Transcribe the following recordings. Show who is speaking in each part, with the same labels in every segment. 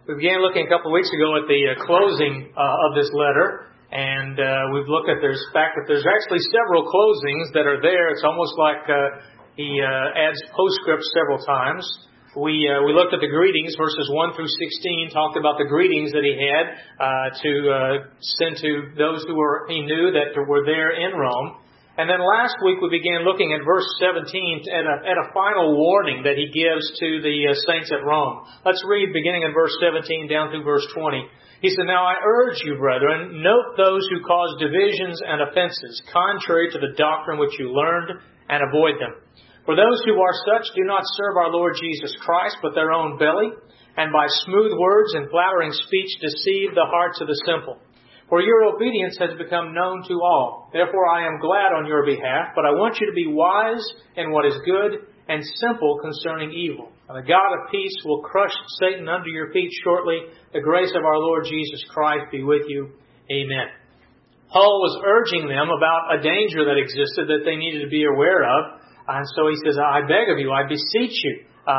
Speaker 1: We began looking a couple of weeks ago at the closing of this letter, and we've looked at the fact that there's actually several closings that are there. It's almost like he adds postscripts several times. We looked at the greetings, verses 1 through 16, talked about the greetings that he had to send to those he knew that were there in Rome. And then last week we began looking at verse 17 at a final warning that he gives to the saints at Rome. Let's read beginning in verse 17 down through verse 20. He said, "Now I urge you, brethren, note those who cause divisions and offenses, contrary to the doctrine which you learned, and avoid them. For those who are such do not serve our Lord Jesus Christ, but their own belly, and by smooth words and flattering speech deceive the hearts of the simple. For your obedience has become known to all. Therefore I am glad on your behalf, but I want you to be wise in what is good and simple concerning evil. And the God of peace will crush Satan under your feet shortly. The grace of our Lord Jesus Christ be with you. Amen." Paul was urging them about a danger that existed that they needed to be aware of. And so he says, "I beg of you, I beseech you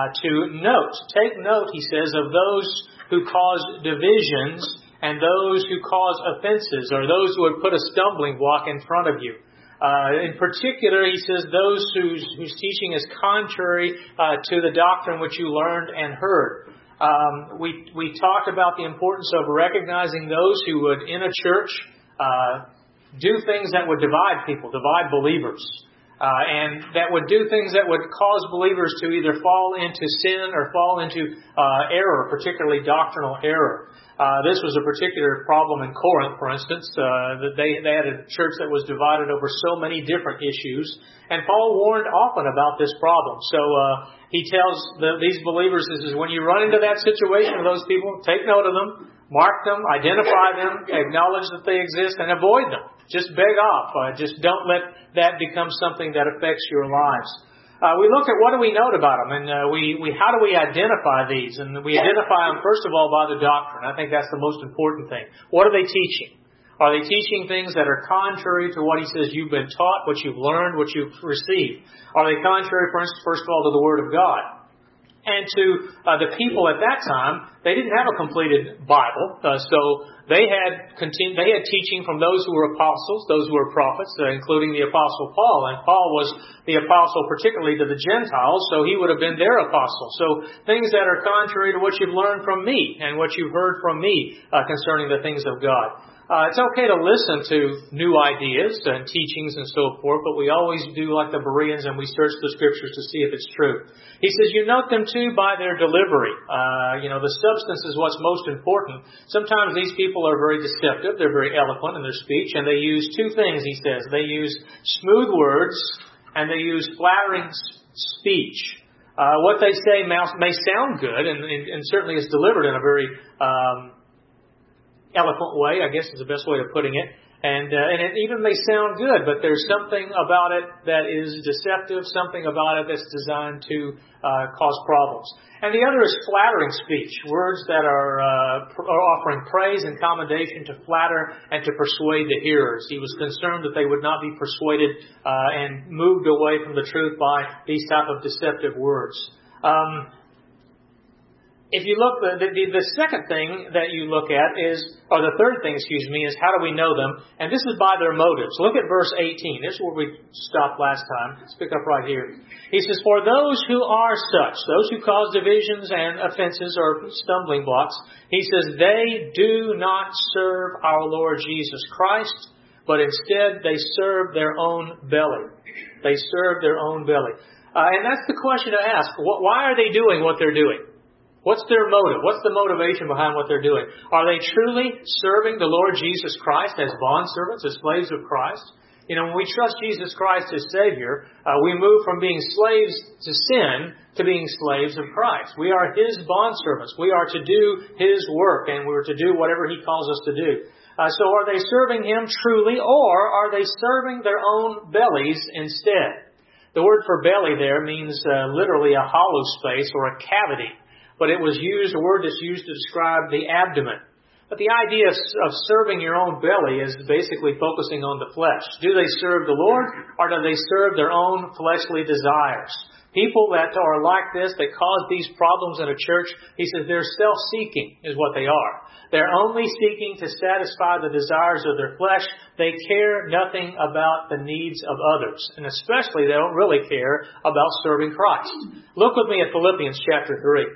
Speaker 1: take note, he says, of those who cause divisions and those who cause offenses, or those who would put a stumbling block in front of you." In particular, he says, those whose teaching is contrary to the doctrine which you learned and heard. We talked about the importance of recognizing those who would, in a church, do things that would divide people, divide believers. And that would do things that would cause believers to either fall into sin or fall into error, particularly doctrinal error. This was a particular problem in Corinth, for instance. That they had a church that was divided over so many different issues. And Paul warned often about this problem. So he tells these believers, he says, when you run into that situation of those people, take note of them, mark them, identify them, acknowledge that they exist, and avoid them. Just beg off. Just don't let that become something that affects your lives. We look at what do we note about them, and how do we identify these? And we identify them, first of all, by the doctrine. I think that's the most important thing. What are they teaching? Are they teaching things that are contrary to what he says you've been taught, what you've learned, what you've received? Are they contrary, for instance, first of all, to the Word of God? And to the people at that time, they didn't have a completed Bible, so they had teaching from those who were apostles, those who were prophets, including the Apostle Paul. And Paul was the apostle particularly to the Gentiles, so he would have been their apostle. So things that are contrary to what you've learned from me and what you've heard from me concerning the things of God. It's okay to listen to new ideas and teachings and so forth, but we always do like the Bereans and we search the Scriptures to see if it's true. He says, you note them too by their delivery. The substance is what's most important. Sometimes these people are very deceptive. They're very eloquent in their speech, and they use two things, he says. They use smooth words and they use flattering speech. What they say may sound good and certainly is delivered in a very eloquent way, I guess is the best way of putting it. And it even may sound good, but there's something about it that is deceptive, something about it that's designed to cause problems. And the other is flattering speech, words that are offering praise and commendation to flatter and to persuade the hearers. He was concerned that they would not be persuaded and moved away from the truth by these type of deceptive words. If you look, the second thing that you look at is how do we know them? And this is by their motives. Look at verse 18. This is where we stopped last time. Let's pick up right here. He says, "For those who are such," those who cause divisions and offenses or stumbling blocks, he says, "they do not serve our Lord Jesus Christ, but instead they serve their own belly." They serve their own belly. And that's the question to ask. Why are they doing what they're doing? What's their motive? What's the motivation behind what they're doing? Are they truly serving the Lord Jesus Christ as bondservants, as slaves of Christ? When we trust Jesus Christ as Savior, we move from being slaves to sin to being slaves of Christ. We are His bondservants. We are to do His work, and we're to do whatever He calls us to do. So are they serving Him truly, or are they serving their own bellies instead? The word for belly there means literally a hollow space or a cavity. But it was a word that's used to describe the abdomen. But the idea of serving your own belly is basically focusing on the flesh. Do they serve the Lord, or do they serve their own fleshly desires? People that are like this, that cause these problems in a church, he says they're self-seeking is what they are. They're only seeking to satisfy the desires of their flesh. They care nothing about the needs of others. And especially they don't really care about serving Christ. Look with me at Philippians chapter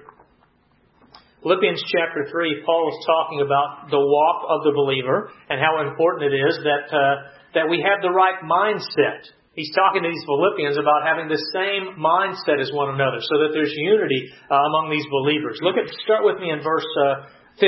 Speaker 1: 3. Philippians chapter 3, Paul is talking about the walk of the believer and how important it is that we have the right mindset. He's talking to these Philippians about having the same mindset as one another so that there's unity among these believers. Start with me in verse 15.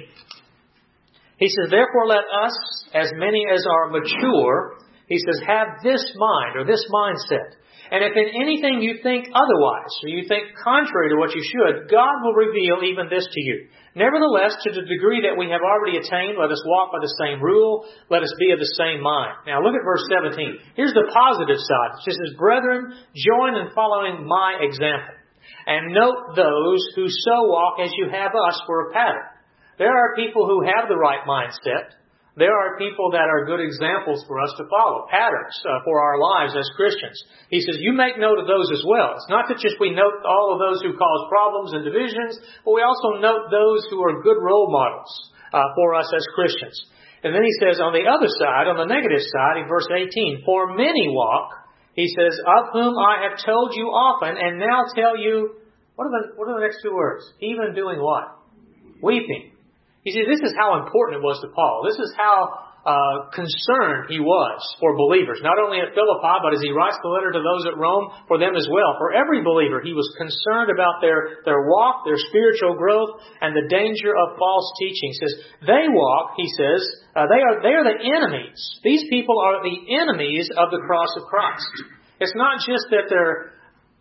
Speaker 1: He says, therefore let us, as many as are mature, he says, have this mind or this mindset. And if in anything you think otherwise, or you think contrary to what you should, God will reveal even this to you. Nevertheless, to the degree that we have already attained, let us walk by the same rule, let us be of the same mind. Now look at verse 17. Here's the positive side. It says, brethren, join in following my example, and note those who so walk as you have us for a pattern. There are people who have the right mindset. There are people that are good examples for us to follow, patterns for our lives as Christians. He says, you make note of those as well. It's not that just we note all of those who cause problems and divisions, but we also note those who are good role models for us as Christians. And then he says on the other side, on the negative side, in verse 18, for many walk, he says, of whom I have told you often, and now tell you, what are the next two words? Even doing what? Weeping. You see, this is how important it was to Paul. This is how concerned he was for believers, not only at Philippi, but as he writes the letter to those at Rome, for them as well. For every believer, he was concerned about their walk, their spiritual growth, and the danger of false teaching. He says, they walk, he says, they are the enemies. These people are the enemies of the cross of Christ. It's not just that they're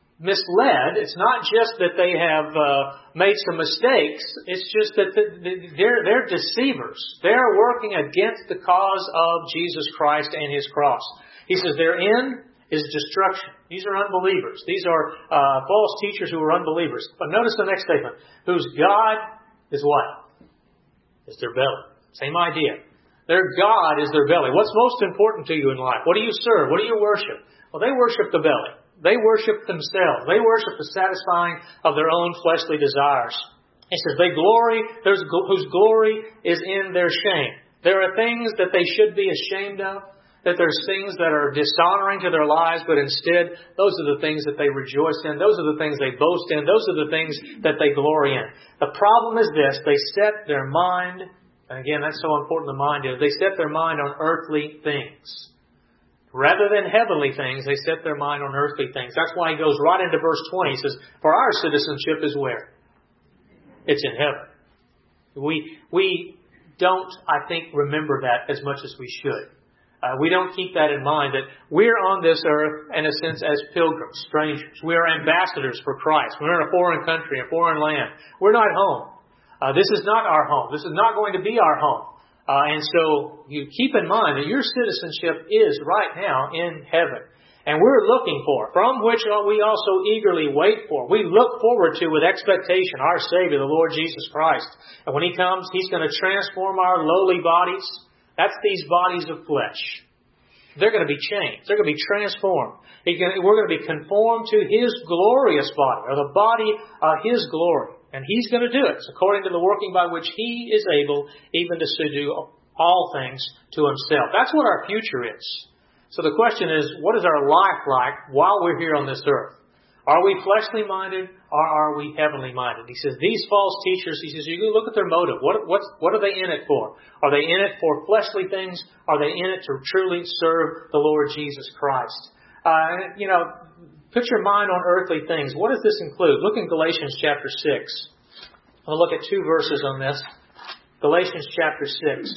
Speaker 1: misled. It's not just that they have made some mistakes. It's just that they're deceivers. They're working against the cause of Jesus Christ and His cross. He says their end is destruction. These are unbelievers. These are false teachers who are unbelievers. But notice the next statement. Whose God is what? Is their belly. Same idea. Their God is their belly. What's most important to you in life? What do you serve? What do you worship? Well, they worship the belly. They worship themselves. They worship the satisfying of their own fleshly desires. He says they glory, whose glory is in their shame. There are things that they should be ashamed of, that there's things that are dishonoring to their lives, but instead, those are the things that they rejoice in. Those are the things they boast in. Those are the things that they glory in. The problem is this, they set their mind, and again, that's so important, the mind is, they set their mind on earthly things. Rather than heavenly things, they set their mind on earthly things. That's why he goes right into verse 20. He says, for our citizenship is where? It's in heaven. We don't, I think, remember that as much as we should. We don't keep that in mind, that we're on this earth, in a sense, as pilgrims, strangers. We are ambassadors for Christ. We're in a foreign country, a foreign land. We're not home. This is not our home. This is not going to be our home. And so you keep in mind that your citizenship is right now in heaven. And we're looking for, from which we also eagerly wait for. We look forward to with expectation our Savior, the Lord Jesus Christ. And when He comes, He's going to transform our lowly bodies. That's these bodies of flesh. They're going to be changed. They're going to be transformed. We're going to be conformed to His glorious body, or the body of His glory. And He's going to do it according to the working by which He is able even to subdue all things to Himself. That's what our future is. So the question is, what is our life like while we're here on this earth? Are we fleshly minded or are we heavenly minded? He says, these false teachers, he says, you can look at their motive. What are they in it for? Are they in it for fleshly things? Are they in it to truly serve the Lord Jesus Christ? Put your mind on earthly things. What does this include? Look in Galatians chapter 6. I'll look at two verses on this. Galatians chapter 6.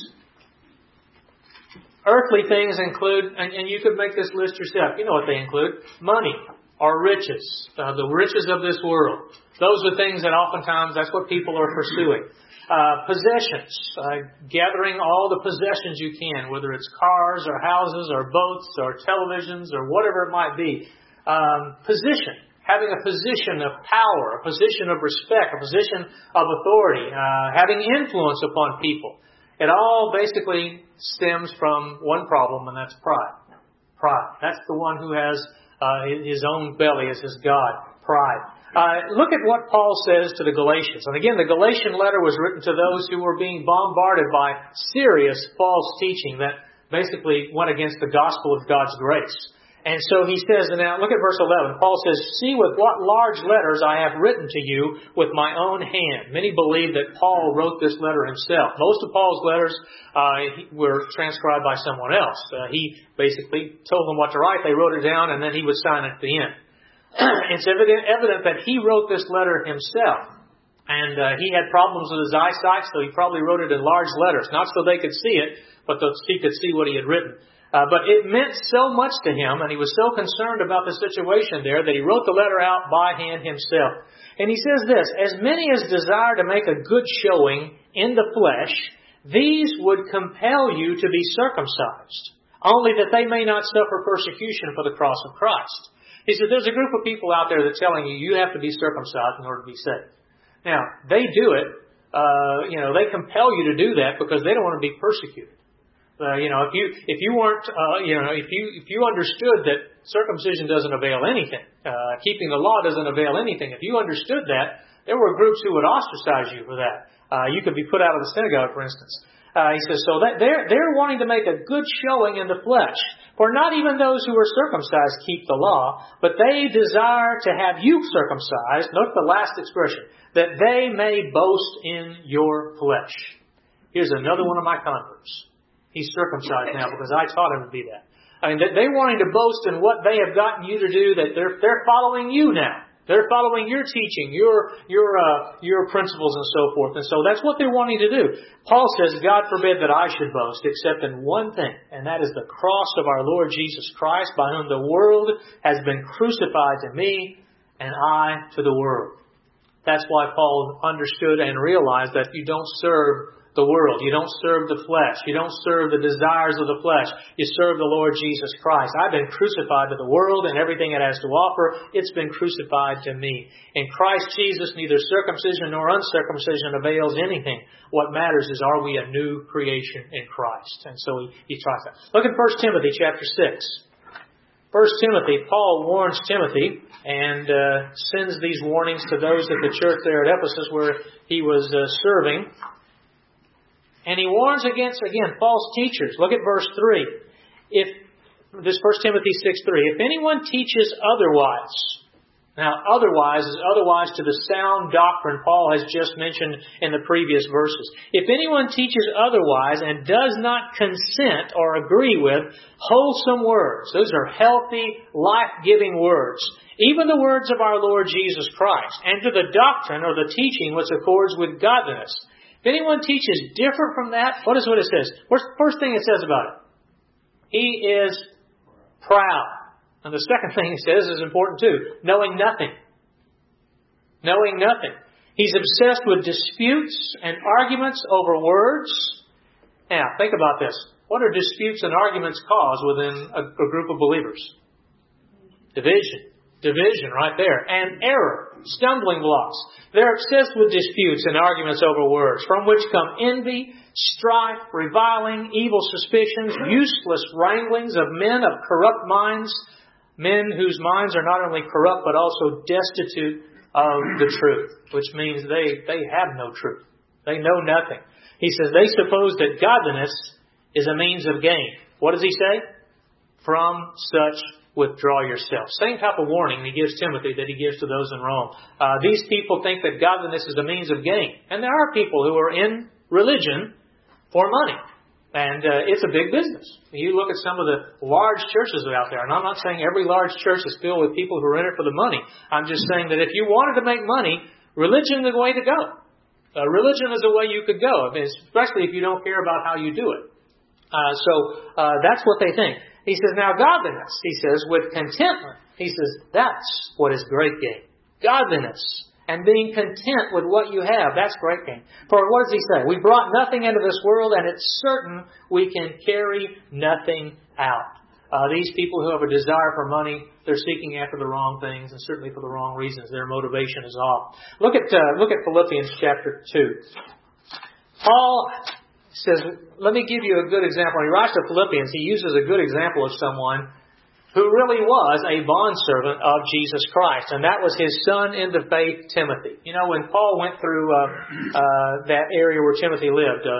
Speaker 1: Earthly things include, and you could make this list yourself. You know what they include. Money or riches. The riches of this world. Those are things that oftentimes, that's what people are pursuing. Possessions. Gathering all the possessions you can, whether it's cars or houses or boats or televisions or whatever it might be. Position. Having a position of power, a position of respect, a position of authority, having influence upon people. It all basically stems from one problem, and that's pride. Pride. That's the one who has his own belly as his God, pride. Look at what Paul says to the Galatians. And again, the Galatian letter was written to those who were being bombarded by serious false teaching that basically went against the gospel of God's grace. And so he says, and now look at verse 11. Paul says, "See with what large letters I have written to you with my own hand." Many believe that Paul wrote this letter himself. Most of Paul's letters were transcribed by someone else. He basically told them what to write. They wrote it down, and then he would sign it at the end. It's evident that he wrote this letter himself. And he had problems with his eyesight, so he probably wrote it in large letters. Not so they could see it, but so he could see what he had written. But it meant so much to him, and he was so concerned about the situation there, that he wrote the letter out by hand himself. And he says this, "As many as desire to make a good showing in the flesh, these would compel you to be circumcised, only that they may not suffer persecution for the cross of Christ." He said, there's a group of people out there that are telling you, you have to be circumcised in order to be saved. Now, they do it, they compel you to do that because they don't want to be persecuted. If you weren't, if you understood that circumcision doesn't avail anything, keeping the law doesn't avail anything, if you understood that, there were groups who would ostracize you for that. You could be put out of the synagogue, for instance. He says, so that they're wanting to make a good showing in the flesh. For not even those who are circumcised keep the law, but they desire to have you circumcised. Note the last expression, that they may boast in your flesh. Here's another one of my converts. He's circumcised now because I taught him to be that. I mean, they're wanting to boast in what they have gotten you to do, that they're following you now. They're following your teaching, your principles and so forth. And so that's what they're wanting to do. Paul says, God forbid that I should boast except in one thing, and that is the cross of our Lord Jesus Christ, by whom the world has been crucified to me and I to the world. That's why Paul understood and realized that you don't serve the world. You don't serve the flesh. You don't serve the desires of the flesh. You serve the Lord Jesus Christ. I've been crucified to the world and everything it has to offer. It's been crucified to me. In Christ Jesus, neither circumcision nor uncircumcision avails anything. What matters is, are we a new creation in Christ? And so he tries that. Look at 1 Timothy chapter 6. 1 Timothy, Paul warns Timothy and sends these warnings to those at the church there at Ephesus where he was serving. And he warns against, again, false teachers. Look at verse 3. This 1 Timothy 6:3. If anyone teaches otherwise. Now, otherwise is otherwise to the sound doctrine Paul has just mentioned in the previous verses. If anyone teaches otherwise and does not consent or agree with wholesome words. Those are healthy, life-giving words. Even the words of our Lord Jesus Christ. And to the doctrine or the teaching which accords with godliness. If anyone teaches different from that, what it says? What's the first thing it says about it? He is proud. And the second thing it says is important too. Knowing nothing. Knowing nothing. He's obsessed with disputes and arguments over words. Now, think about this. What do disputes and arguments cause within a group of believers? Division. Division right there. And error. Stumbling blocks. They're obsessed with disputes and arguments over words, from which come envy, strife, reviling, evil suspicions, useless wranglings of men of corrupt minds, men whose minds are not only corrupt but also destitute of the truth, which means they have no truth. They know nothing. He says they suppose that godliness is a means of gain. What does he say? From such withdraw yourself. Same type of warning he gives Timothy that he gives to those in Rome. These people think that godliness is a means of gain. And there are people who are in religion for money. And it's a big business. You look at some of the large churches out there, and I'm not saying every large church is filled with people who are in it for the money. I'm just saying that if you wanted to make money, religion is the way to go. Religion is the way you could go, especially if you don't care about how you do it. So that's what they think. He says, now godliness, he says, with contentment. He says, that's what is great gain. Godliness and being content with what you have, that's great gain. For what does he say? We brought nothing into this world, and it's certain we can carry nothing out. These people who have a desire for money, they're seeking after the wrong things, and certainly for the wrong reasons. Their motivation is off. Look at Philippians chapter 2. Paul says, let me give you a good example. When he writes to Philippians, he uses a good example of someone who really was a bondservant of Jesus Christ. And that was his son in the faith, Timothy. You know, when Paul went through that area where Timothy lived,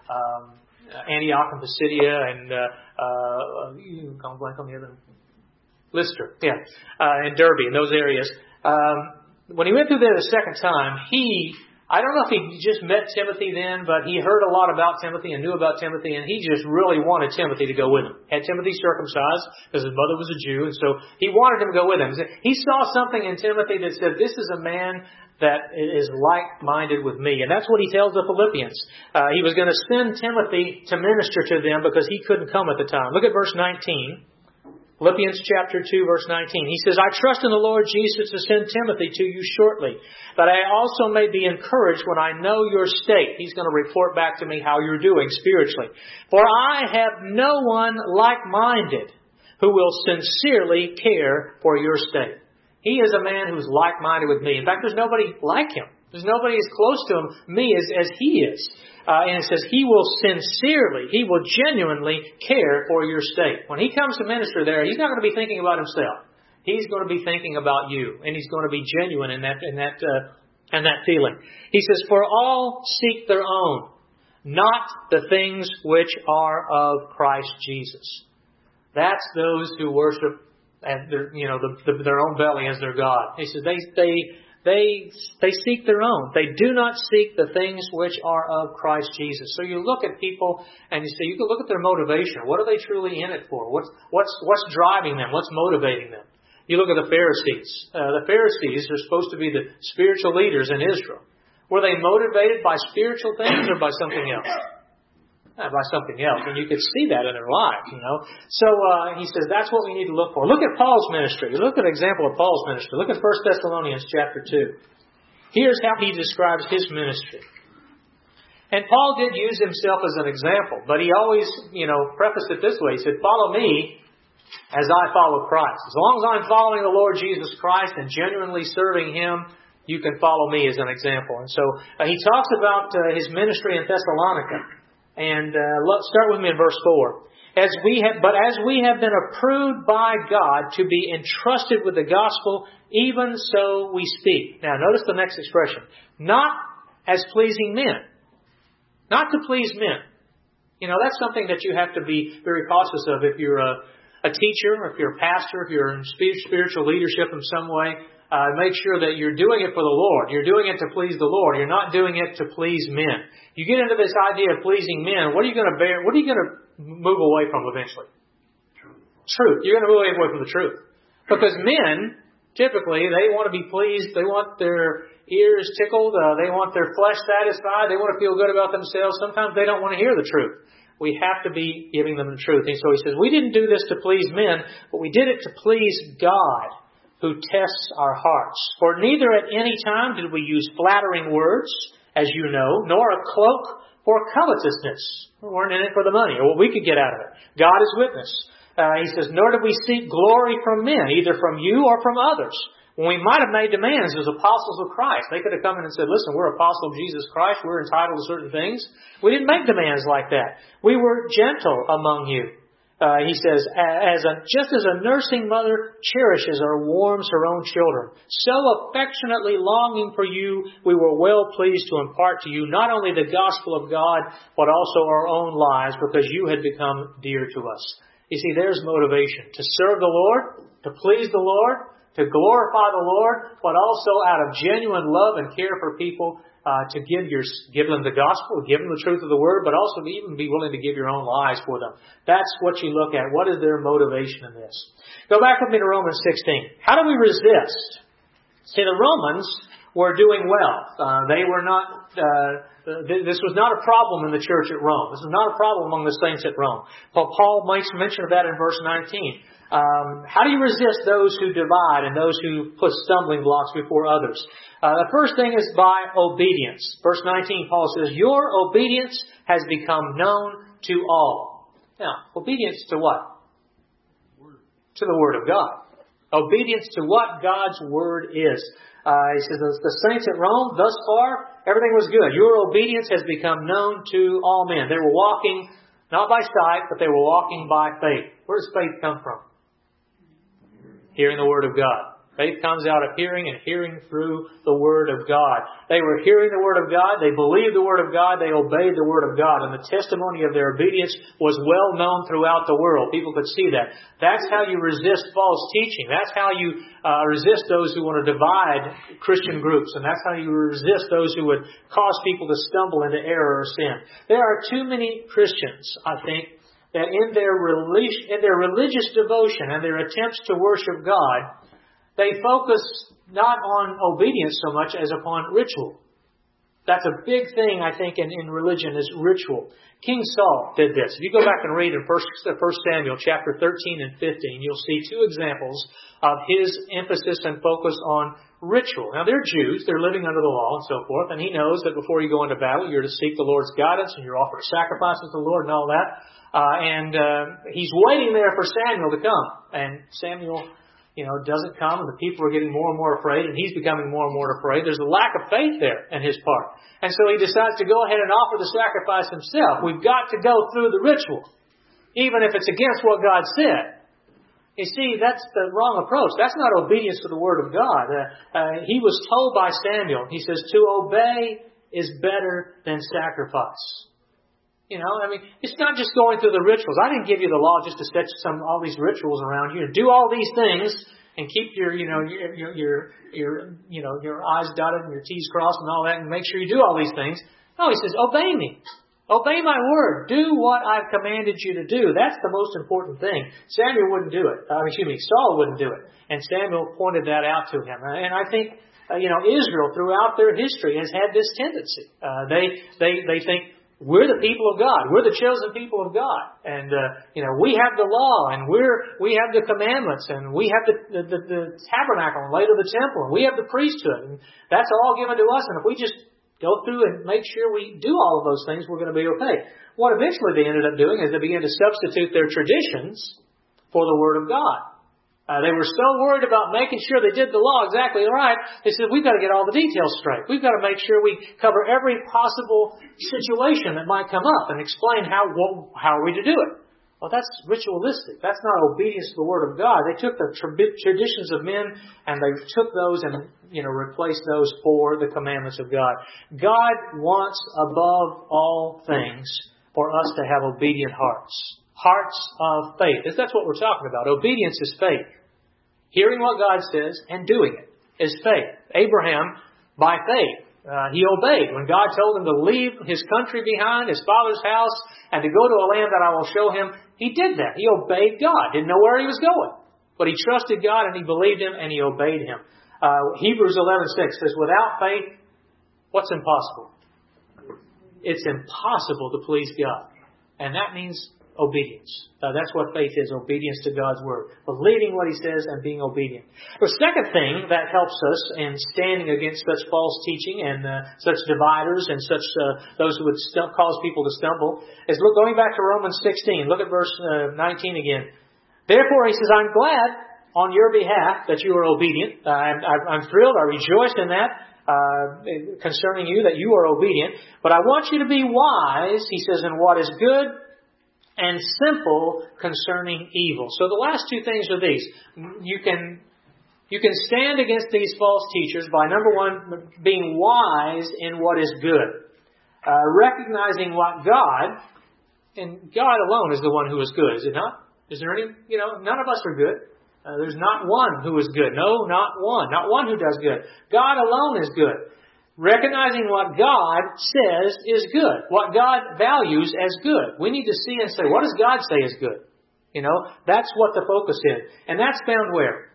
Speaker 1: Antioch and Pisidia and you've gone blank on the other, Lystra, and Derbe, in those areas. When he went through there the second time, I don't know if he just met Timothy then, but he heard a lot about Timothy and knew about Timothy, and he just really wanted Timothy to go with him. Had Timothy circumcised, because his mother was a Jew, and so he wanted him to go with him. He saw something in Timothy that said, this is a man that is like-minded with me. And that's what he tells the Philippians. He was going to send Timothy to minister to them because he couldn't come at the time. Look at verse 19. Philippians chapter 2, verse 19. He says, I trust in the Lord Jesus to send Timothy to you shortly, that I also may be encouraged when I know your state. He's going to report back to me how you're doing spiritually. For I have no one like-minded who will sincerely care for your state. He is a man who's like-minded with me. In fact, there's nobody like him. There's nobody as close to me as he is. And it says he will genuinely care for your state. When he comes to minister there, he's not going to be thinking about himself. He's going to be thinking about you, and he's going to be genuine in that feeling. He says, "For all seek their own, not the things which are of Christ Jesus." That's those who worship at their own belly as their God. He says they seek their own. They do not seek the things which are of Christ Jesus. So you look at people and you can look at their motivation. What are they truly in it for? What's driving them? What's motivating them? You look at the Pharisees. The Pharisees are supposed to be the spiritual leaders in Israel. Were they motivated by spiritual things or by something else? By something else. And you could see that in their lives, So he says that's what we need to look for. Look at Paul's ministry. Look at an example of Paul's ministry. Look at 1 Thessalonians chapter 2. Here's how he describes his ministry. And Paul did use himself as an example, but he always, prefaced it this way. He said, follow me as I follow Christ. As long as I'm following the Lord Jesus Christ and genuinely serving Him, you can follow me as an example. And so he talks about his ministry in Thessalonica. And let's start with me in verse 4. As we have been approved by God to be entrusted with the gospel, even so we speak. Now notice the next expression. Not as pleasing men. Not to please men. That's something that you have to be very cautious of if you're a teacher, or if you're a pastor, if you're in spiritual leadership in some way. Make sure that you're doing it for the Lord. You're doing it to please the Lord. You're not doing it to please men. You get into this idea of pleasing men, what are you going to bear? What are you going to move away from eventually? Truth. You're going to move away from the truth. Because men, typically, they want to be pleased. They want their ears tickled. They want their flesh satisfied. They want to feel good about themselves. Sometimes they don't want to hear the truth. We have to be giving them the truth. And so he says, we didn't do this to please men, but we did it to please God, who tests our hearts. For neither at any time did we use flattering words, as you know, nor a cloak for covetousness. We weren't in it for the money or what we could get out of it. God is witness. He says, nor did we seek glory from men, either from you or from others. When we might have made demands as apostles of Christ, they could have come in and said, listen, we're apostles of Jesus Christ. We're entitled to certain things. We didn't make demands like that. We were gentle among you. He says, just as a nursing mother cherishes or warms her own children, so affectionately longing for you, we were well pleased to impart to you not only the gospel of God, but also our own lives, because you had become dear to us. You see, there's motivation to serve the Lord, to please the Lord, to glorify the Lord, but also out of genuine love and care for people, to give them the gospel, give them the truth of the word, but also to even be willing to give your own lives for them. That's what you look at. What is their motivation in this? Go back with me to Romans 16. How do we resist? See, the Romans were doing well. They were not. This was not a problem in the church at Rome. This was not a problem among the saints at Rome. Paul makes mention of that in verse 19. How do you resist those who divide and those who put stumbling blocks before others? The first thing is by obedience. Verse 19, Paul says, your obedience has become known to all. Now, obedience to what? To the Word of God. Obedience to what God's Word is. He says, the saints at Rome, thus far, everything was good. Your obedience has become known to all men. They were walking not by sight, but they were walking by faith. Where does faith come from? Hearing the Word of God. Faith comes out of hearing, and hearing through the Word of God. They were hearing the Word of God, they believed the Word of God, they obeyed the Word of God, and the testimony of their obedience was well known throughout the world. People could see that. That's how you resist false teaching. That's how you resist those who want to divide Christian groups, and that's how you resist those who would cause people to stumble into error or sin. There are too many Christians, I think, that in their religious devotion and their attempts to worship God, they focus not on obedience so much as upon ritual. That's a big thing, I think, in religion is ritual. King Saul did this. If you go back and read in 1 Samuel chapter 13 and 15, you'll see two examples of his emphasis and focus on ritual. Now, they're Jews. They're living under the law and so forth. And he knows that before you go into battle, you're to seek the Lord's guidance and you're offered sacrifices to the Lord and all that. He's waiting there for Samuel to come. And Samuel doesn't come, and the people are getting more and more afraid, and he's becoming more and more afraid. There's a lack of faith there in his part. And so he decides to go ahead and offer the sacrifice himself. We've got to go through the ritual, even if it's against what God said. You see, that's the wrong approach. That's not obedience to the Word of God. He was told by Samuel, he says, to obey is better than sacrifice. It's not just going through the rituals. I didn't give you the law just to set all these rituals around you. Do all these things and keep your I's dotted and your T's crossed and all that, and make sure you do all these things. No, he says, obey me. Obey my word. Do what I've commanded you to do. That's the most important thing. Saul wouldn't do it. And Samuel pointed that out to him. And I think, Israel throughout their history has had this tendency. They think, we're the people of God. We're the chosen people of God. And, we have the law, and we have the commandments, and we have the tabernacle, and later the temple, and we have the priesthood. And that's all given to us. And if we just go through and make sure we do all of those things, we're going to be okay. What eventually they ended up doing is they began to substitute their traditions for the Word of God. They were so worried about making sure they did the law exactly right, they said, we've got to get all the details straight. We've got to make sure we cover every possible situation that might come up and explain how are we to do it. Well, that's ritualistic. That's not obedience to the Word of God. They took the traditions of men and they took those and replaced those for the commandments of God. God wants above all things for us to have obedient hearts. Hearts of faith. That's what we're talking about. Obedience is faith. Hearing what God says and doing it is faith. Abraham, by faith, he obeyed. When God told him to leave his country behind, his father's house, and to go to a land that I will show him, he did that. He obeyed God. Didn't know where he was going. But he trusted God and he believed Him and he obeyed Him. Hebrews 11:6 says, without faith, what's impossible? It's impossible to please God. And that means obedience. That's what faith is, obedience to God's Word. Believing what He says and being obedient. The second thing that helps us in standing against such false teaching and such dividers and such those who would cause people to stumble is going back to Romans 16. Look at verse 19 again. Therefore, he says, I'm glad on your behalf that you are obedient. I'm thrilled. I rejoice in that. Concerning you, that you are obedient. But I want you to be wise, he says, in what is good and simple concerning evil. So the last two things are these. You can stand against these false teachers by, number one, being wise in what is good. Recognizing what God, and God alone is the one who is good, is it not? Is there any, none of us are good. There's not one who is good. No, not one. Not one who does good. God alone is good. Recognizing what God says is good. What God values as good. We need to see and say, what does God say is good? That's what the focus is. And that's found where?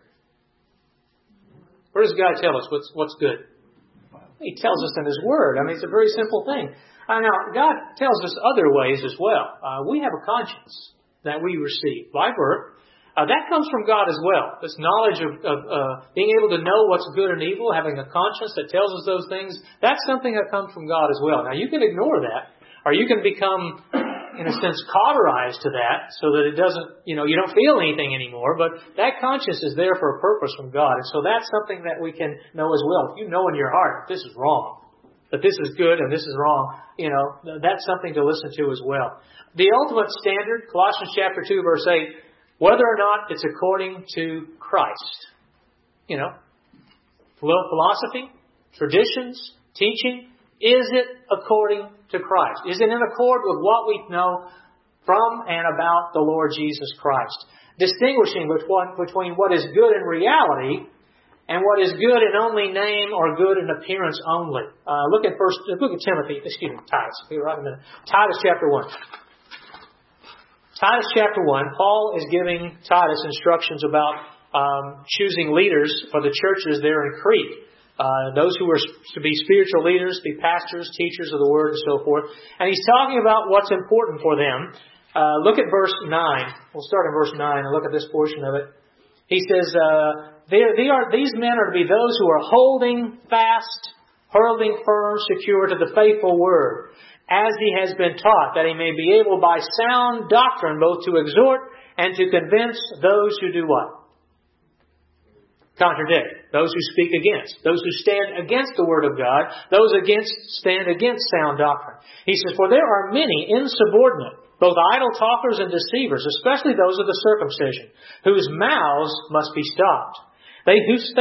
Speaker 1: Where does God tell us what's good? He tells us in His Word. It's a very simple thing. Now, God tells us other ways as well. We have a conscience that we receive by birth. That comes from God as well. This knowledge of being able to know what's good and evil, having a conscience that tells us those things, that's something that comes from God as well. Now, you can ignore that, or you can become, in a sense, cauterized to that so that it doesn't, you don't feel anything anymore. But that conscience is there for a purpose from God. And so that's something that we can know as well. If you know in your heart that this is wrong, that this is good and this is wrong, that's something to listen to as well. The ultimate standard, Colossians chapter 2, verse 8, whether or not it's according to Christ. You know, philosophy, traditions, teaching, is it according to Christ? Is it in accord with what we know from and about the Lord Jesus Christ? Distinguishing between what is good in reality and what is good in only name or good in appearance only. Look at Titus. Be right a minute. Titus chapter 1. Titus chapter 1, Paul is giving Titus instructions about choosing leaders for the churches there in Crete. Those who are to be spiritual leaders, be pastors, teachers of the Word, and so forth. And he's talking about what's important for them. Look at verse 9. We'll start in verse 9 and look at this portion of it. He says, these men are to be those who are holding fast, holding firm, secure to the faithful Word, as he has been taught, that he may be able by sound doctrine both to exhort and to convince those who do what? Contradict. Those who speak against. Those who stand against the Word of God. Those stand against sound doctrine. He says, for there are many insubordinate, both idle talkers and deceivers, especially those of the circumcision, whose mouths must be stopped. They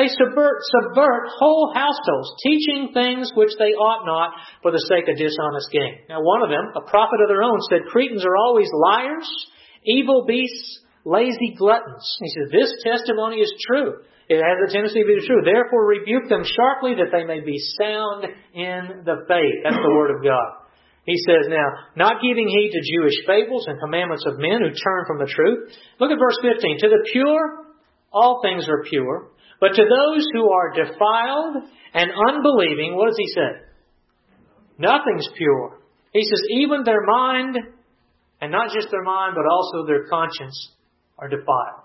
Speaker 1: subvert whole households, teaching things which they ought not for the sake of dishonest gain. Now one of them, a prophet of their own, said, Cretans are always liars, evil beasts, lazy gluttons. He says, this testimony is true. It has a tendency to be true. Therefore rebuke them sharply that they may be sound in the faith. That's the Word of God. He says now, not giving heed to Jewish fables and commandments of men who turn from the truth. Look at verse 15. To the pure, all things are pure. But to those who are defiled and unbelieving, what does he say? Nothing's pure. He says even their mind, and not just their mind, but also their conscience, are defiled.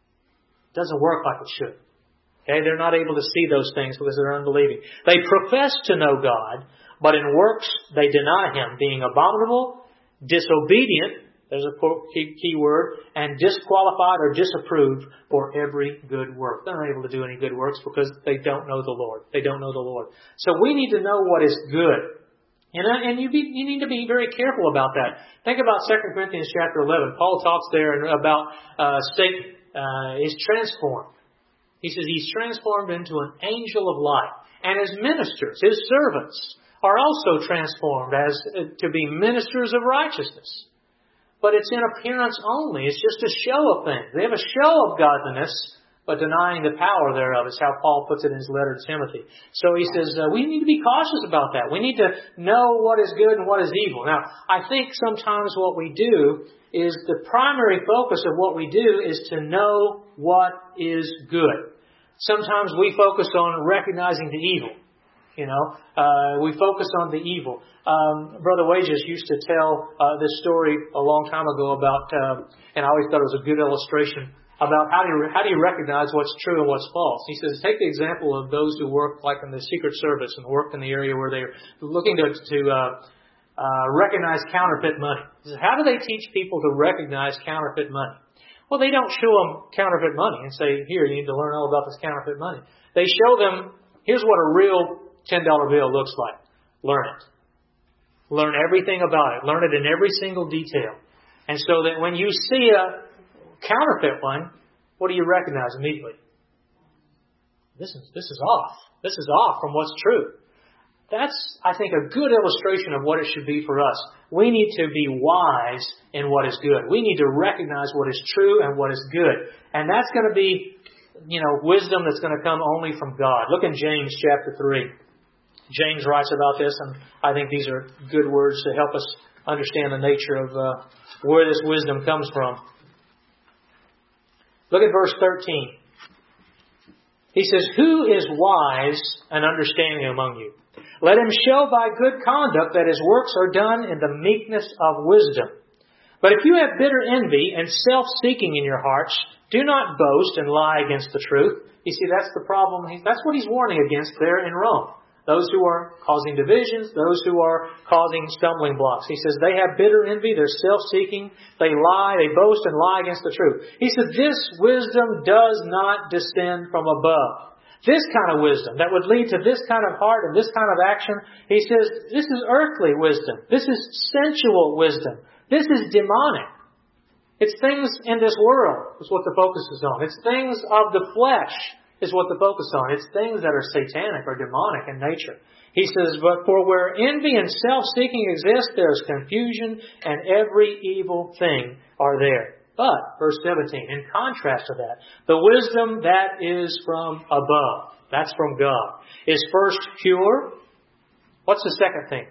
Speaker 1: It doesn't work like it should. Okay, they're not able to see those things because they're unbelieving. They profess to know God, but in works they deny Him, being abominable, disobedient, there's a key word, and disqualified or disapproved for every good work. They're not able to do any good works because they don't know the Lord. They don't know the Lord. So we need to know what is good. And you need to be very careful about that. Think about 2 Corinthians chapter 11. Paul talks there about Satan is transformed. He says he's transformed into an angel of light. And his ministers, his servants, are also transformed as to be ministers of righteousness. But it's in appearance only. It's just a show of things. They have a show of godliness, but denying the power thereof is how Paul puts it in his letter to Timothy. So he says, we need to be cautious about that. We need to know what is good and what is evil. Now, I think sometimes what we do is the primary focus of what we do is to know what is good. Sometimes we focus on recognizing the evil. We focus on the evil. Brother Wages used to tell this story a long time ago about, and I always thought it was a good illustration, about how do you recognize what's true and what's false. He says, take the example of those who work like in the Secret Service and work in the area where they're looking to recognize counterfeit money. He says, how do they teach people to recognize counterfeit money? Well, they don't show them counterfeit money and say, here, you need to learn all about this counterfeit money. They show them, here's what a real $10 bill looks like. Learn it. Learn everything about it. Learn it in every single detail. And so that when you see a counterfeit one, what do you recognize immediately? This is off. This is off from what's true. That's, I think, a good illustration of what it should be for us. We need to be wise in what is good. We need to recognize what is true and what is good. And that's going to be, wisdom that's going to come only from God. Look in James chapter 3. James writes about this, and I think these are good words to help us understand the nature of where this wisdom comes from. Look at verse 13. He says, who is wise and understanding among you? Let him show by good conduct that his works are done in the meekness of wisdom. But if you have bitter envy and self-seeking in your hearts, do not boast and lie against the truth. You see, that's the problem. That's what he's warning against there in Rome. Those who are causing divisions, those who are causing stumbling blocks. He says they have bitter envy, they're self-seeking, they lie, they boast and lie against the truth. He said this wisdom does not descend from above. This kind of wisdom that would lead to this kind of heart and this kind of action, he says this is earthly wisdom. This is sensual wisdom. This is demonic. It's things in this world is what the focus is on. It's things of the flesh is what the focus is on. It's things that are satanic or demonic in nature. He says, but for where envy and self-seeking exist, there is confusion and every evil thing are there. But, verse 17, in contrast to that, the wisdom that is from above, that's from God, is first pure. What's the second thing?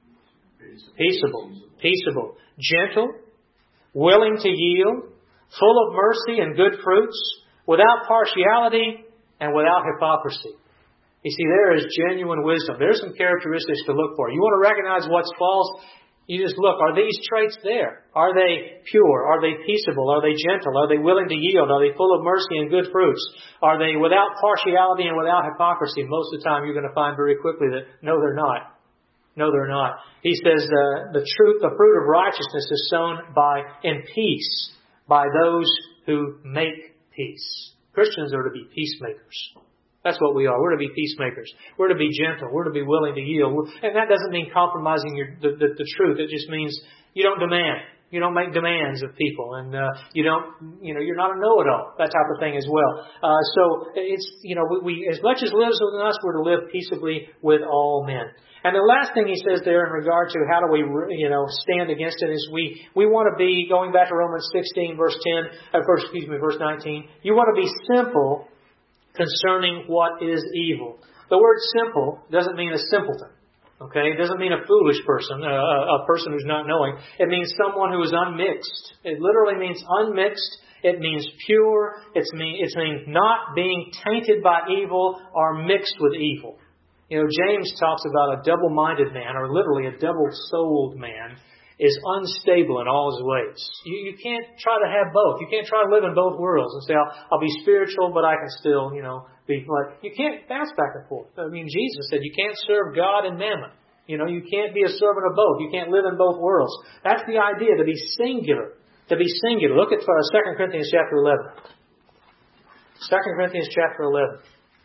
Speaker 1: Peaceable. Gentle. Willing to yield. Full of mercy and good fruits. Without partiality and without hypocrisy. You see, there is genuine wisdom. There's some characteristics to look for. You want to recognize what's false? You just look, are these traits there? Are they pure? Are they peaceable? Are they gentle? Are they willing to yield? Are they full of mercy and good fruits? Are they without partiality and without hypocrisy? Most of the time you're going to find very quickly that no, they're not. No, they're not. He says the fruit of righteousness is sown in peace by those who make peace. Christians are to be peacemakers. That's what we are. We're to be peacemakers. We're to be gentle. We're to be willing to yield. And that doesn't mean compromising the truth. It just means you don't demand. You don't make demands of people. And you're not a know-it-all. That type of thing as well. So it's, we as much as lives within us, we're to live peaceably with all men. And the last thing he says there in regard to how do we, stand against it is we want to be, going back to Romans 16, verse 19, you want to be simple concerning what is evil. The word simple doesn't mean a simpleton. Okay? It doesn't mean a foolish person, a person who's not knowing. It means someone who is unmixed. It literally means unmixed. It means pure. It means not being tainted by evil or mixed with evil. James talks about a double-minded man, or literally a double-souled man, is unstable in all his ways. You can't try to have both. You can't try to live in both worlds and say, I'll be spiritual, but I can still, be like... You can't bounce back and forth. Jesus said you can't serve God and mammon. You can't be a servant of both. You can't live in both worlds. That's the idea, to be singular. To be singular. Look at 2 Corinthians chapter 11. 2 Corinthians chapter 11.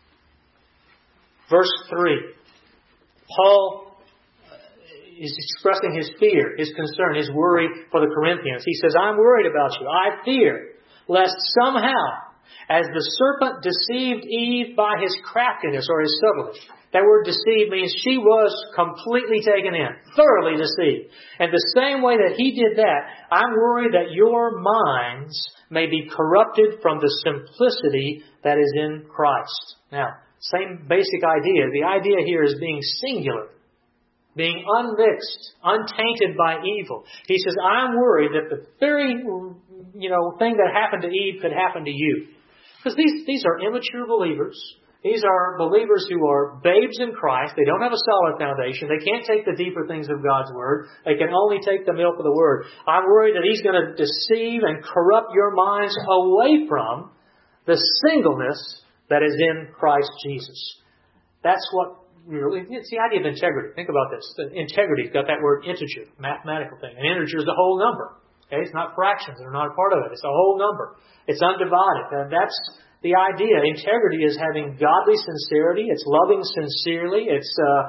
Speaker 1: Verse 3. Paul is expressing his fear, his concern, his worry for the Corinthians. He says, I'm worried about you. I fear lest somehow, as the serpent deceived Eve by his craftiness or his subtlety. That word deceive means she was completely taken in, thoroughly deceived. And the same way that he did that, I'm worried that your minds may be corrupted from the simplicity that is in Christ. Now, same basic idea. The idea here is being singular. Being unmixed, untainted by evil. He says, I'm worried that the very, thing that happened to Eve could happen to you. Because these are immature believers. These are believers who are babes in Christ. They don't have a solid foundation. They can't take the deeper things of God's Word. They can only take the milk of the Word. I'm worried that he's going to deceive and corrupt your minds away from the singleness that is in Christ Jesus. That's what it's the idea of integrity. Think about this. Integrity, got that word integer, mathematical thing. And integer is the whole number. Okay? It's not fractions. They're not a part of it. It's a whole number. It's undivided. That's the idea. Integrity is having godly sincerity. It's loving sincerely. It's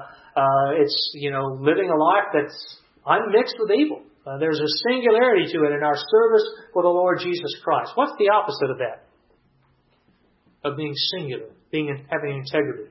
Speaker 1: living a life that's unmixed with evil. There's a singularity to it in our service for the Lord Jesus Christ. What's the opposite of that? Of being singular, having integrity.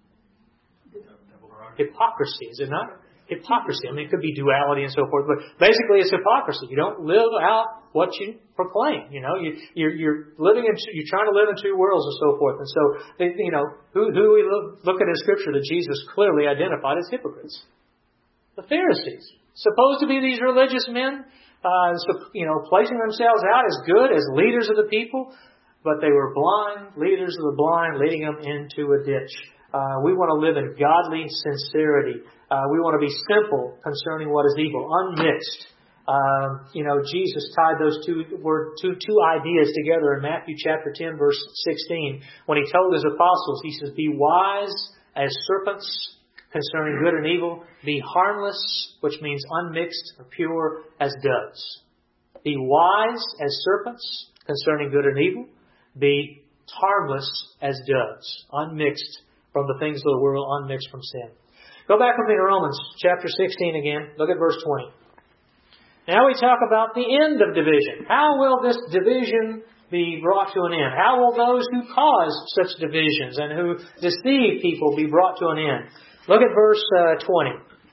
Speaker 1: Hypocrisy, is it not? Hypocrisy. It could be duality and so forth, but basically it's hypocrisy. You don't live out what you proclaim. You're living you're trying to live in two worlds and so forth. And so, who we look at in Scripture that Jesus clearly identified as hypocrites? The Pharisees, supposed to be these religious men, placing themselves out as good as leaders of the people, but they were blind leaders of the blind, leading them into a ditch. We want to live in godly sincerity. We want to be simple concerning what is evil, unmixed. Jesus tied those two ideas together in Matthew chapter 10, verse 16. When he told his apostles, he says, be wise as serpents concerning good and evil. Be harmless, which means unmixed or pure, as doves. Be wise as serpents concerning good and evil. Be harmless as doves, unmixed from the things of the world, unmixed from sin. Go back with me to Romans chapter 16 again. Look at verse 20. Now we talk about the end of division. How will this division be brought to an end? How will those who cause such divisions and who deceive people be brought to an end? Look at verse 20.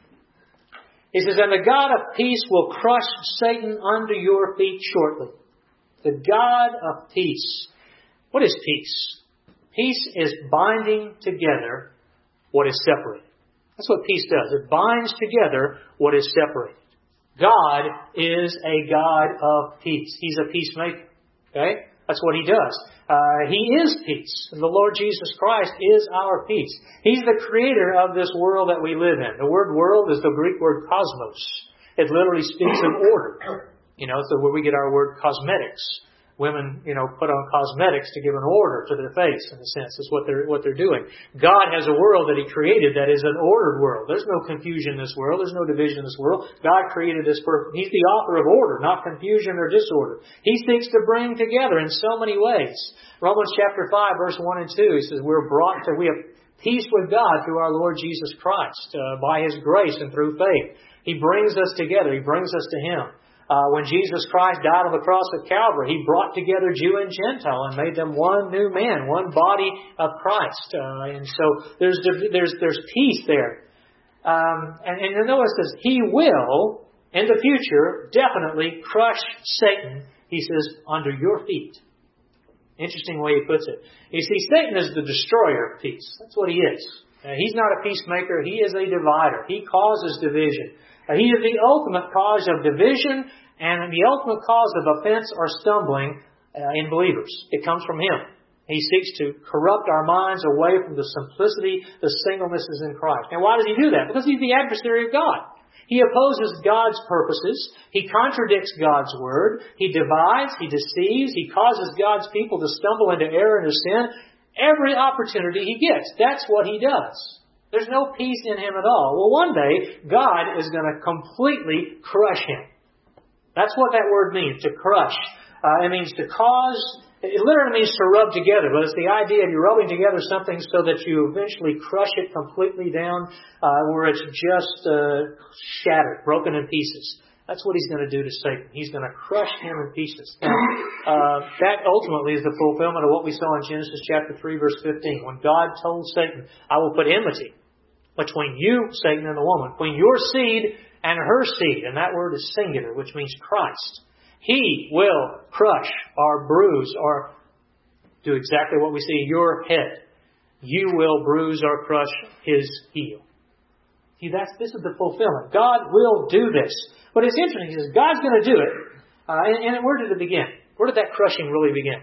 Speaker 1: He says, "And the God of peace will crush Satan under your feet shortly." The God of peace. What is peace? Peace is binding together what is separated. That's what peace does. It binds together what is separated. God is a God of peace. He's a peacemaker. Okay? That's what He does. He is peace. And the Lord Jesus Christ is our peace. He's the creator of this world that we live in. The word world is the Greek word cosmos. It literally speaks of order. So where we get our word cosmetics. Women, put on cosmetics to give an order to their face, in a sense, is what they're doing. God has a world that He created that is an ordered world. There's no confusion in this world. There's no division in this world. God created this perfect. He's the author of order, not confusion or disorder. He seeks to bring together in so many ways. Romans chapter 5, verse 1 and 2, He says, we have peace with God through our Lord Jesus Christ, by His grace and through faith. He brings us together. He brings us to Him. When Jesus Christ died on the cross at Calvary, He brought together Jew and Gentile and made them one new man, one body of Christ. And so there's peace there. And you'll notice this, He will, in the future, definitely crush Satan, He says, under your feet. Interesting way He puts it. You see, Satan is the destroyer of peace. That's what he is. He's not a peacemaker. He is a divider. He causes division. He is the ultimate cause of division and the ultimate cause of offense or stumbling in believers. It comes from him. He seeks to corrupt our minds away from the simplicity, the singleness is in Christ. And why does he do that? Because he's the adversary of God. He opposes God's purposes. He contradicts God's word. He divides. He deceives. He causes God's people to stumble into error and to sin every opportunity he gets. That's what he does. There's no peace in him at all. Well, one day, God is going to completely crush him. That's what that word means, to crush. It means to cause. It literally means to rub together, but it's the idea of you rubbing together something so that you eventually crush it completely down where it's just shattered, broken in pieces. That's what he's going to do to Satan. He's going to crush him in pieces. That ultimately is the fulfillment of what we saw in Genesis chapter 3, verse 15. When God told Satan, I will put enmity between you, Satan, and the woman, between your seed and her seed. And that word is singular, which means Christ. He will crush or bruise or do exactly what we see in your head. You will bruise or crush his heel. See, this is the fulfillment. God will do this. But it's interesting. He says, God's going to do it. And where did it begin? Where did that crushing really begin?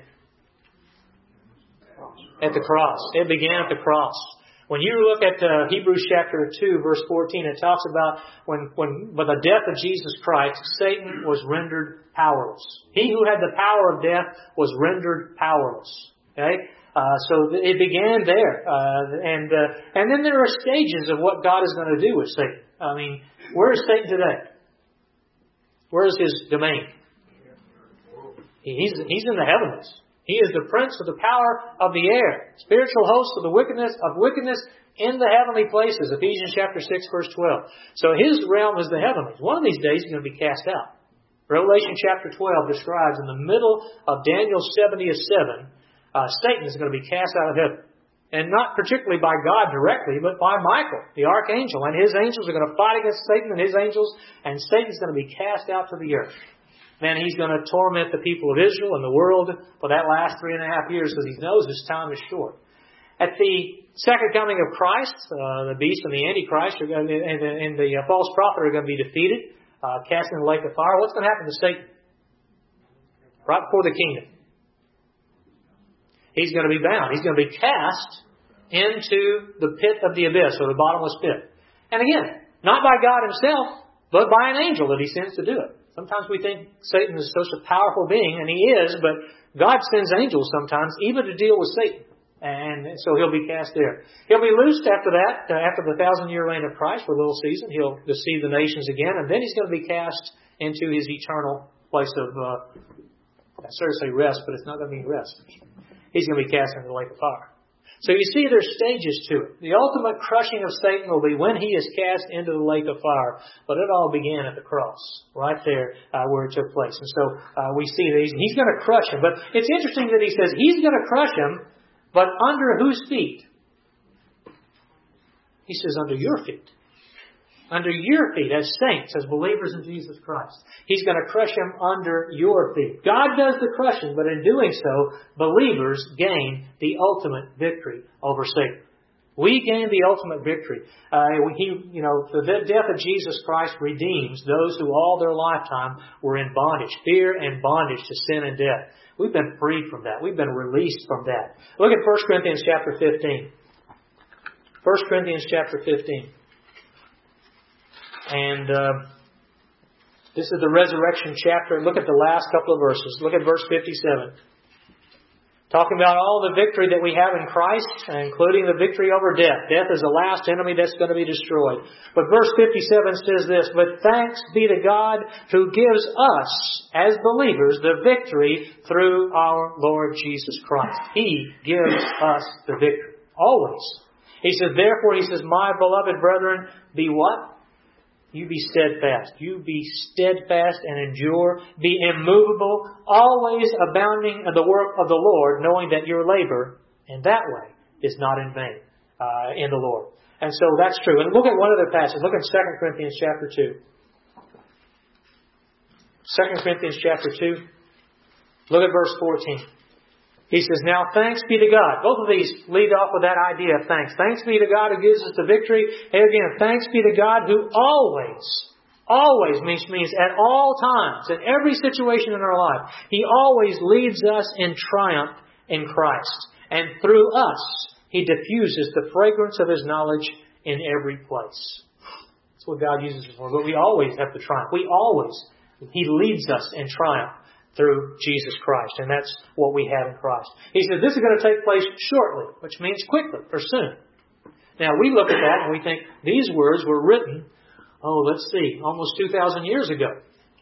Speaker 1: At the cross. It began at the cross. When you look at Hebrews chapter 2, verse 14, it talks about when by the death of Jesus Christ, Satan was rendered powerless. He who had the power of death was rendered powerless. Okay? So it began there. And then there are stages of what God is going to do with Satan. I mean, where is Satan today? Where is his domain? He's in the heavens. He is the prince of the power of the air. Spiritual host of the wickedness in the heavenly places. Ephesians chapter 6, verse 12. So his realm is the heavenlies. One of these days he's going to be cast out. Revelation chapter 12 describes in the middle of Daniel's 70th seven, Satan is going to be cast out of heaven. And not particularly by God directly, but by Michael, the archangel. And his angels are going to fight against Satan and his angels. And Satan's going to be cast out to the earth. Then he's going to torment the people of Israel and the world for that last 3.5 years because he knows his time is short. At the second coming of Christ, the beast and the Antichrist and the false prophet are going to be defeated, cast in the lake of fire. What's going to happen to Satan? Right before the kingdom. He's going to be bound. He's going to be cast into the pit of the abyss, or the bottomless pit. And again, not by God himself, but by an angel that he sends to do it. Sometimes we think Satan is such a powerful being, and he is, but God sends angels sometimes, even to deal with Satan. And so he'll be cast there. He'll be loosed after that, after the 1,000-year reign of Christ for a little season. He'll deceive the nations again, and then he's going to be cast into his eternal place of, I sort of say rest, but it's not going to be rest. He's going to be cast into the lake of fire. So you see there's stages to it. The ultimate crushing of Satan will be when he is cast into the lake of fire. But it all began at the cross, right there where it took place. And so we see that he's going to crush him. But it's interesting that he says he's going to crush him, but under whose feet? He says under your feet. Under your feet as saints, as believers in Jesus Christ. He's going to crush him under your feet. God does the crushing, but in doing so, believers gain the ultimate victory over Satan. We gain the ultimate victory. The death of Jesus Christ redeems those who all their lifetime were in bondage, fear and bondage to sin and death. We've been freed from that. We've been released from that. Look at 1 Corinthians chapter 15. 1 Corinthians chapter 15. And this is the resurrection chapter. Look at the last couple of verses. Look at verse 57. Talking about all the victory that we have in Christ, including the victory over death. Death is the last enemy that's going to be destroyed. But verse 57 says this, "But thanks be to God who gives us, as believers, the victory through our Lord Jesus Christ." He gives us the victory. Always. He says, therefore, he says, "My beloved brethren, be" what? You be steadfast. You be steadfast and endure. Be immovable, always abounding in the work of the Lord, knowing that your labor in that way is not in vain in the Lord. And so that's true. And look at one other passage. Look at 2 Corinthians chapter 2. 2 Corinthians chapter 2. Look at verse 14. He says, "Now thanks be to God." Both of these lead off with that idea of thanks. Thanks be to God who gives us the victory. And again, thanks be to God who always means at all times, in every situation in our life, He always leads us in triumph in Christ. And through us, He diffuses the fragrance of His knowledge in every place. That's what God uses it for. But we always have the triumph. He leads us in triumph through Jesus Christ. And that's what we have in Christ. He says this is going to take place shortly, which means quickly or soon. Now we look at that and we think these words were written, almost 2,000 years ago.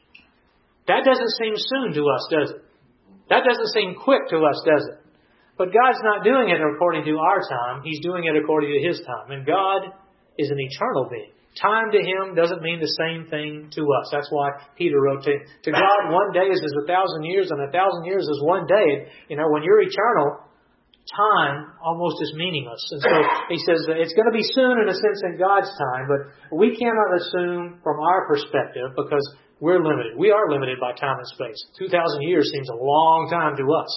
Speaker 1: That doesn't seem soon to us, does it? That doesn't seem quick to us, does it? But God's not doing it according to our time. He's doing it according to His time. And God is an eternal being. Time to Him doesn't mean the same thing to us. That's why Peter wrote to God, 1 day is as 1,000 years, and 1,000 years is 1 day. When you're eternal, time almost is meaningless. And so he says that it's going to be soon in a sense in God's time, but we cannot assume from our perspective because we're limited. We are limited by time and space. 2,000 years seems a long time to us,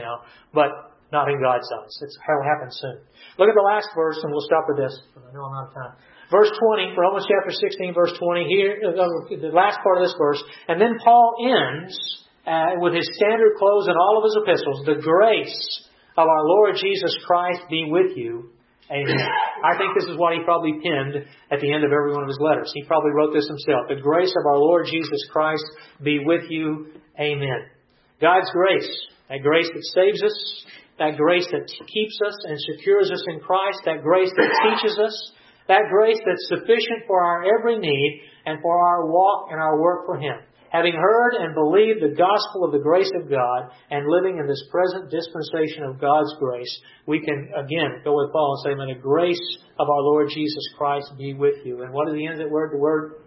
Speaker 1: but not in God's eyes. It's how it happens soon. Look at the last verse, and we'll stop with this. I know I'm out of time. Verse 20, Romans chapter 16, verse 20, here, the last part of this verse. And then Paul ends with his standard close in all of his epistles. The grace of our Lord Jesus Christ be with you. Amen. I think this is what he probably penned at the end of every one of his letters. He probably wrote this himself. The grace of our Lord Jesus Christ be with you. Amen. God's grace, that grace that saves us, that grace that keeps us and secures us in Christ, that grace that teaches us, that grace that's sufficient for our every need and for our walk and our work for Him. Having heard and believed the gospel of the grace of God and living in this present dispensation of God's grace, we can again go with Paul and say, "May the grace of our Lord Jesus Christ be with you." And what is the end of that word? The word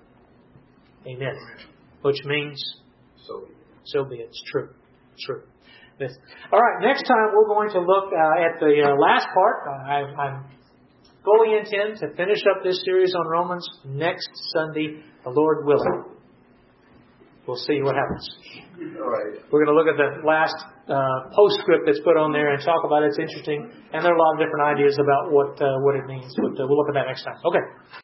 Speaker 1: Amen. Which means so be it. It's true. It's true. All right, next time we're going to look at the last part. I'm fully intend to finish up this series on Romans next Sunday, the Lord willing. We'll see what happens.
Speaker 2: All right.
Speaker 1: We're going to look at the last postscript that's put on there and talk about it. It's interesting, and there are a lot of different ideas about what it means. But we'll look at that next time. Okay.